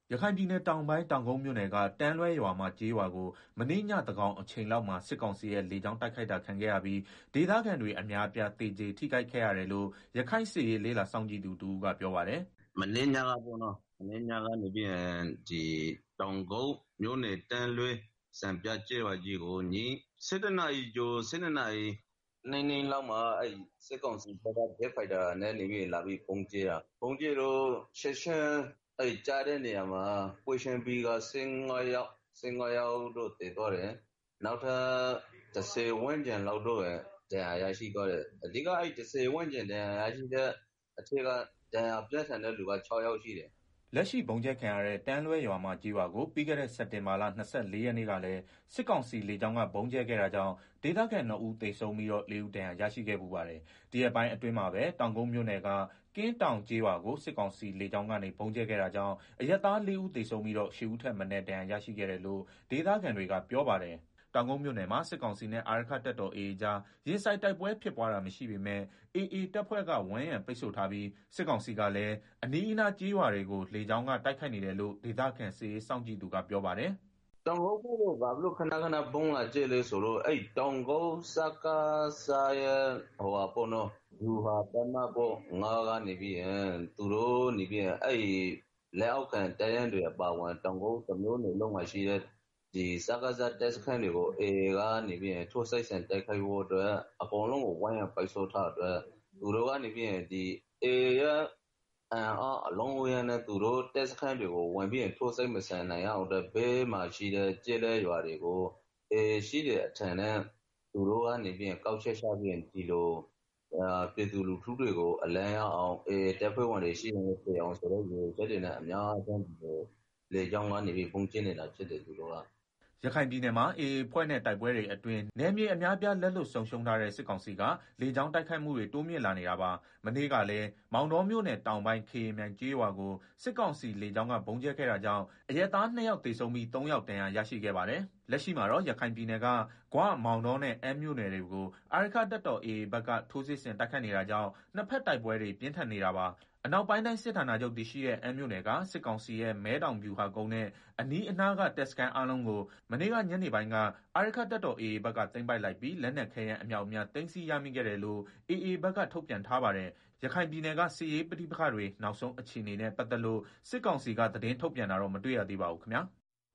ရခိုင်ပြည်နယ်တောင်ပိုင်း တောင်ကုတ်မြို့နယ်က တန်းလွဲရွာမကျေးရွာကို မနေ့ညသန်းခေါင်အချိန်လောက်မှာ စစ်ကောင်စီရဲ့ လေကြောင်းတိုက်ခိုက်တာခံခဲ့ရပြီး ဒေသခံတွေအများအပြား သေကျေထိခိုက်ခဲ့ရတယ်လို့ ရခိုင်စစ်ရေးလေ့လာစောင့်ကြည့်သူတဦးကပြောပါတယ်။ “မနေ့ညကပေါ့နော်၊ တောင်ကုတ်မြို့နယ် တန်းလွဲစံပြကျေးရွာကြီးကို ည ၁၁ နာရီကျော် ၁၂ နာရီနီးနီးလောက်မှာ စစ်ကောင်စီဘက်က ဂျက်ဖိုက်တာနဲ့ လာပြီး ဗုံးကြဲတာ။ ဗုံးကြဲတော့ ချက်ခြင်း ကျတဲ့နေရာမှာ ပွဲချင်းပြီးတော့ ၁၅ ယောက်တော့ သေသွားတယ်။ နောက်ထပ် ၁၀ ဝန်းကျင်လောက်တော့ ဒဏ်ရာရရှိသွားတယ်။ အဓိက အဲဒီ ၁၀ ဝန်းကျင် ဒဏ်ရာရရှိတဲ့အထဲက ဒဏ်ရာပြင်းထန်တဲ့သူက ၆ ယောက်ရှိတယ်။ ” လက်ရှိဗုံးကြဲခံရတဲ့ တန်းလွဲရွာမကျေးရွာကို ပြီးခဲ့တဲ့ စက်တင်ဘာလ ၂၄ ရက်နေ့ကလည်း စစ်ကောင်စီလေကြောင်းက ဗုံးကြဲခဲ့တာကြောင့် ဒေသခံ 2 ဦးသေဆုံးပြီးတော့ 4 ဦးဒဏ်ရာရရှိခဲ့ဖူးပါတယ်။ ဒီရက်ပိုင်းအတွင်းမှာပဲ တောင်ကုတ်မြို့နယ်က ကင်းတောင်ကျေးရွာကို စစ်ကောင်စီလေကြောင်းကနေ ဗုံးကြဲခဲ့တာကြောင့် အရပ်သား 4 ဦးသေဆုံးပြီးတော့ 8 ဦးထက်မနည်း ဒဏ်ရာရရှိခဲ့တယ်လို့ ဒေသခံတွေကပြောပါတယ်။ တောင်ကုတ်မြို့နယ်မှာ စစ်ကောင်စီနဲ့ အာရက္ခတပ်တော် AA ကြား ရင်ဆိုင်တိုက်ပွဲဖြစ်ပွားတာမရှိပေမယ့် AA တပ်ဖွဲ့က ဝန်းရံပိတ်ဆို့ထားပြီး စစ်ကောင်စီကလည်း အနီးအနားကျေးရွာတွေကို လေကြောင်းက တိုက်ခိုက်နေတယ်လို့ ဒေသခံစစ်ရေးစောင့်ကြည့်သူကပြောပါတယ်။ “တောင်ကုတ်ကို ဘာလို့ခဏခဏ ဗုံးလာကြဲလဲဆိုတော့ တောင်ကုတ် စကစရဲ့ ဗျူဟာတပ်မ 5 ကနေပြီးတော့ သူတို့ လက်အောက်ခံတပ်ရင်းတွေ အပါအဝင် တောင်ကုတ်တမြို့နယ်လုံးမှာရှိတဲ့ စကစတပ်စခန်းတွေကို AA ကနေပြီးတော့ ထိုးစစ်ဆင်တိုက်ခိုက်ဖို့အတွက် အကုန်လုံးကို ဝန်းရံပိတ်ဆို့ထားတဲ့အတွက် သူတို့ကနေပြီးတော့ AA ရဲ့အင်အားအလုံးအရင်းနဲ့ သူတို့တပ်စခန်းတွေကို ဝင်ပြီးတော့ ထိုးစစ်မဆင်နိုင်အောင်အတွက် ဘေးမှာရှိတဲ့ ကျေးလက်ရွာတွေကို AA ရှိတယ်အထင်နဲ့ သူတို့ကနေပြီးတော့ ကောက်ချက်ချပြီးတော့ ဒီလို ပြည်သူလူထုတွေကို အလန့်ရအောင် AA တပ်ဖွဲ့ဝင်တွေ ရှိရင်လည်း သေအောင်ဆိုတဲ့ ရည်ရွယ်ချက်တွေနဲ့ အများအပြား လေကြောင်းကနေ ဗုံးကြဲနေတာဖြစ်တယ် သူတို့က။” ရခိုင်ပြည်နယ်မှာ AA အဖွဲ့နဲ့ တိုက်ပွဲတွေအတွင်း နယ်မြေအများအပြား လက်လွတ်ဆုံးရှုံးထားတဲ့ စစ်ကောင်စီက လေကြောင်းတိုက်ခိုက်မှုတွေ တိုးမြှင့်လာနေတာပါ။ မနေ့ကလည်း မောင်တောမြို့နယ်တောင်ပိုင်း ခေရင်မြိုင်ကျေးရွာကို စစ်ကောင်စီလေကြောင်းက ဗုံးကြဲခဲ့တာကြောင့် အရပ်သား 2 ယောက်သေဆုံးပြီး 3 ယောက် ဒဏ်ရာရရှိခဲ့ပါတယ်။ လက်ရှိမှာတော့ ရခိုင်ပြည်နယ်က ဂွ မောင်တောနဲ့ အမ်းမြို့နယ်တွေကို အာရက္ခတပ်တော် AA ဘက်က ထိုးစစ်ဆင်တိုက်ခိုက်နေတာကြောင့် နှစ်ဘက်တိုက်ပွဲတွေ ပြင်းထန်နေတာပါ။ အနောက်ပိုင်းတိုင်းစစ်ဌာနချုပ်တည်ရှိတဲ့ အမ်းမြို့နယ်က စစ်ကောင်စီရဲ့ မဲတောင်ဗျူဟာကုန်းနဲ့ အနီးအနားက တပ်စခန်းအားလုံးကို မနေ့က ညနေပိုင်းက အာရက္ခတပ်တော် AA ဘက်က သိမ်းပိုက်လိုက်ပြီး လက်နက်ခဲယမ်းအမြောက်အများ သိမ်းဆည်းရမိခဲ့တယ်လို့ AA ဘက်က ထုတ်ပြန်ထားပါတယ်။ ရခိုင်ပြည်နယ်က စစ်ရေးပဋိပက္ခတွေ နောက်ဆုံးအခြေအနေနဲ့ ပတ်သက်လို့ စစ်ကောင်စီက သတင်းထုတ်ပြန်တာတော့ မတွေ့ရသေးပါဘူးခင်ဗျာ။